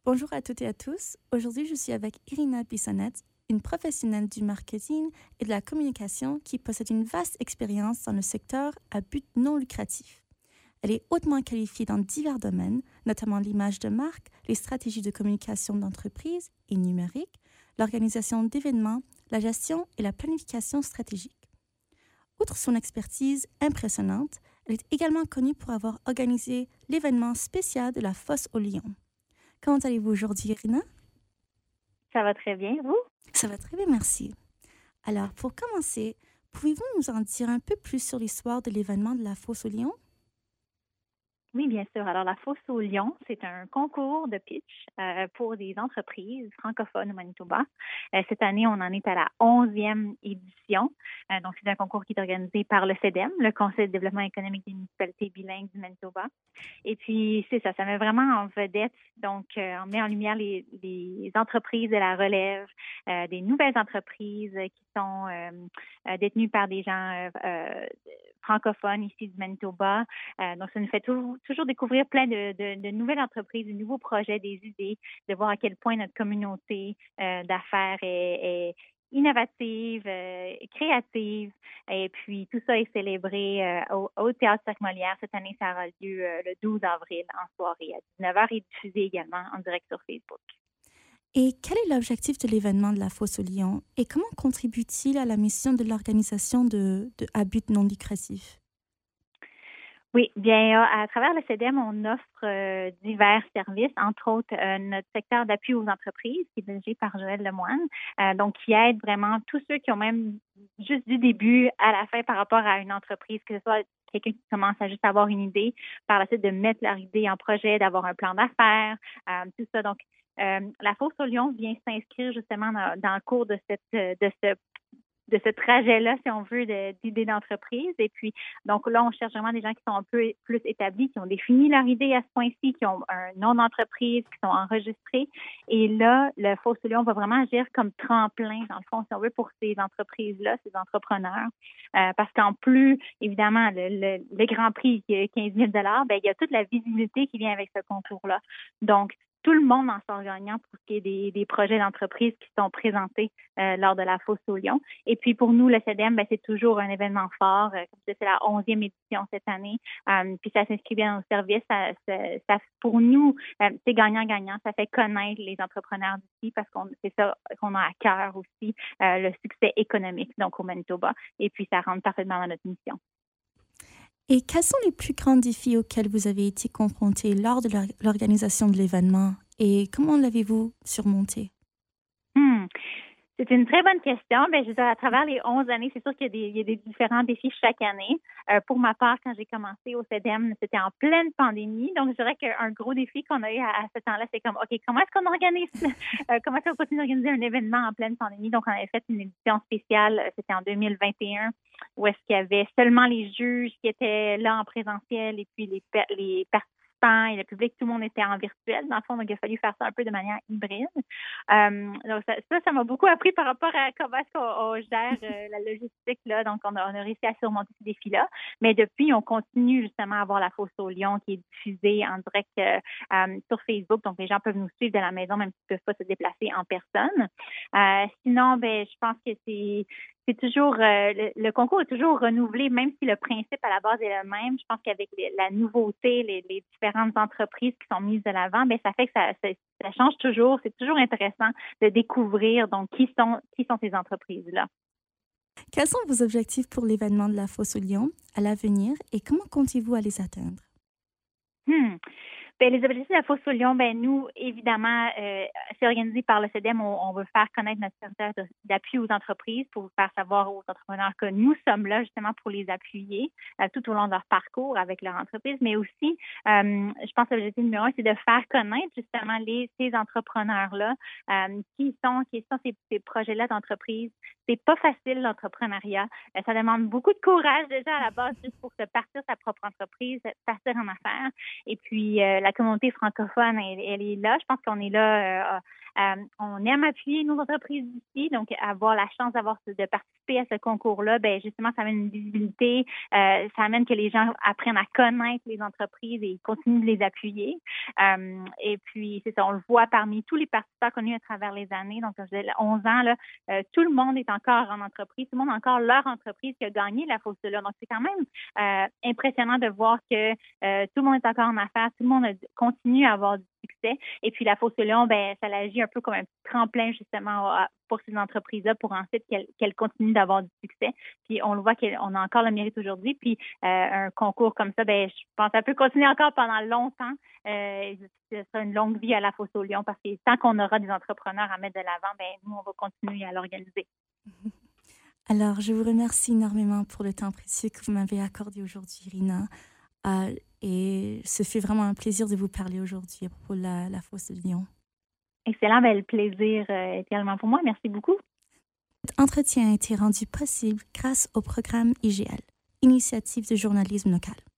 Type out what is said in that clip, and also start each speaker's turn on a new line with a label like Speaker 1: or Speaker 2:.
Speaker 1: Bonjour à toutes et à tous. Aujourd'hui, je suis avec Irina Bissonnette, une professionnelle du marketing et de la communication qui possède une vaste expérience dans le secteur à but non lucratif. Elle est hautement qualifiée dans divers domaines, notamment l'image de marque, les stratégies de communication d'entreprise et numérique, l'organisation d'événements, la gestion et la planification stratégique. Outre son expertise impressionnante, elle est également connue pour avoir organisé l'événement spécial de la Fosse aux Lions. Comment allez-vous aujourd'hui, Irina?
Speaker 2: Ça va très bien, vous?
Speaker 1: Ça va très bien, merci. Alors, pour commencer, pouvez-vous nous en dire un peu plus sur l'histoire de l'événement de la Fosse aux Lions?
Speaker 2: Oui, bien sûr. Alors, la Fosse aux Lions, c'est un concours de pitch pour des entreprises francophones au Manitoba. Cette année, on en est à la 11e édition. Donc, c'est un concours qui est organisé par le CEDEM, le Conseil de développement économique des municipalités bilingues du Manitoba. Et puis, c'est ça, ça met vraiment en vedette, donc, on met en lumière les entreprises de la relève, des nouvelles entreprises qui sont détenues par des gens francophones ici du Manitoba. Donc, ça nous fait toujours découvrir plein de nouvelles entreprises, de nouveaux projets, des idées, de voir à quel point notre communauté d'affaires est innovative, créative. Et puis, tout ça est célébré au Théâtre Sac-Molière. Cette année, ça aura lieu le 12 avril en soirée à 19h et diffusé également en direct sur Facebook.
Speaker 1: Et quel est l'objectif de l'événement de la Fosse aux Lions et comment contribue-t-il à la mission de l'organisation à but non lucratif?
Speaker 2: Oui, bien, à travers le CEDEM, on offre divers services, entre autres notre secteur d'appui aux entreprises, qui est dirigé par Joël Lemoine, donc qui aide vraiment tous ceux qui ont même juste du début à la fin par rapport à une entreprise, que ce soit quelqu'un qui commence à juste avoir une idée, par la suite de mettre leur idée en projet, d'avoir un plan d'affaires, tout ça. Donc, la Fosse aux Lions vient s'inscrire justement dans le cours de ce trajet-là, si on veut, d'idées d'entreprise. Et puis, donc là, on cherche vraiment des gens qui sont un peu plus établis, qui ont défini leur idée à ce point-ci, qui ont un nom d'entreprise, qui sont enregistrés. Et là, le Fosse aux Lions va vraiment agir comme tremplin, dans le fond, si on veut, pour ces entreprises-là, ces entrepreneurs. Parce qu'en plus, évidemment, le Grand Prix qui est 15 000 ben, il y a toute la visibilité qui vient avec ce concours-là. Donc, tout le monde en sort gagnant pour ce qui est des projets d'entreprise qui sont présentés lors de la Fosse aux Lions. Et puis pour nous, le CEDEM, ben, c'est toujours un événement fort. Comme je disais, c'est la 11e édition cette année. Puis ça s'inscrit bien au service. Pour nous, c'est gagnant-gagnant. Ça fait connaître les entrepreneurs d'ici parce qu'on c'est ça qu'on a à cœur aussi, le succès économique donc au Manitoba. Et puis ça rentre parfaitement dans notre mission.
Speaker 1: Et quels sont les plus grands défis auxquels vous avez été confrontés lors de l'organisation de l'événement et comment l'avez-vous surmonté?
Speaker 2: Hmm. C'est une très bonne question. Ben, je veux dire, à travers les 11 années, c'est sûr qu'il y a des différents défis chaque année. Pour ma part, quand j'ai commencé au CEDEM, c'était en pleine pandémie. Donc, je dirais qu'un gros défi qu'on a eu à ce temps-là, c'est comme, OK, comment est-ce qu'on organise, comment est-ce qu'on continue d'organiser un événement en pleine pandémie? Donc, on avait fait une édition spéciale, c'était en 2021, où est-ce qu'il y avait seulement les juges qui étaient là en présentiel et puis les participants et le public, tout le monde était en virtuel. Dans le fond, donc, il a fallu faire ça un peu de manière hybride. Donc, ça m'a beaucoup appris par rapport à comment est-ce qu'on gère la logistique, là. Donc, on a réussi à surmonter ces défis-là. Mais depuis, on continue justement à avoir la Fosse aux Lions qui est diffusée en direct sur Facebook. Donc, les gens peuvent nous suivre de la maison, même s'ils ne peuvent pas se déplacer en personne. Sinon, ben, je pense que c'est toujours le concours est toujours renouvelé, même si le principe à la base est le même. Je pense qu'avec la nouveauté, les différentes entreprises qui sont mises de l'avant, ben ça fait que ça change toujours. C'est toujours intéressant de découvrir donc qui sont ces entreprises-là.
Speaker 1: Quels sont vos objectifs pour l'événement de la Fosse aux Lions à l'avenir et comment comptez-vous à les atteindre?
Speaker 2: Hmm. Ben, les objectifs de la Fosse aux Lions, ben, nous, évidemment, c'est organisé par le CEDEM. On veut faire connaître notre service d'appui aux entreprises pour faire savoir aux entrepreneurs que nous sommes là justement pour les appuyer tout au long de leur parcours avec leur entreprise. Mais aussi, je pense que l'objectif numéro un, c'est de faire connaître justement ces entrepreneurs-là qui sont ces projets-là d'entreprise. C'est pas facile, l'entrepreneuriat. Ça demande beaucoup de courage déjà à la base juste pour se partir sa propre entreprise, partir en affaires. Et puis, la communauté francophone, elle est là. Je pense qu'on est là. On aime appuyer nos entreprises ici, donc avoir la chance de participer à ce concours-là, ben justement, ça amène une visibilité, ça amène que les gens apprennent à connaître les entreprises et continuent de les appuyer. Et puis, c'est ça, on le voit parmi tous les participants qu'on a eu à travers les années. Donc, je disais, 11 ans, là, tout le monde est encore en entreprise, tout le monde a encore leur entreprise qui a gagné la Faux Cela. Donc, c'est quand même impressionnant de voir que tout le monde est encore en affaires, tout le monde continue à avoir du succès. Et puis, la Fosse Lion, ben, ça agit un peu comme un tremplin, justement, pour ces entreprises-là, pour ensuite qu'elles continuent d'avoir du succès. Puis, on le voit qu'on a encore le mérite aujourd'hui. Puis, un concours comme ça, ben, je pense que ça peut continuer encore pendant longtemps. Ce sera une longue vie à la Fosse au Lion parce que tant qu'on aura des entrepreneurs à mettre de l'avant, ben, nous, on va continuer à l'organiser.
Speaker 1: Alors, je vous remercie énormément pour le temps précieux que vous m'avez accordé aujourd'hui, Irina. Et ce fut vraiment un plaisir de vous parler aujourd'hui à propos de la Fosse de Lion.
Speaker 2: Excellent, ben, le plaisir est également pour moi. Merci beaucoup.
Speaker 1: Cet entretien a été rendu possible grâce au programme IGL, Initiative de journalisme local.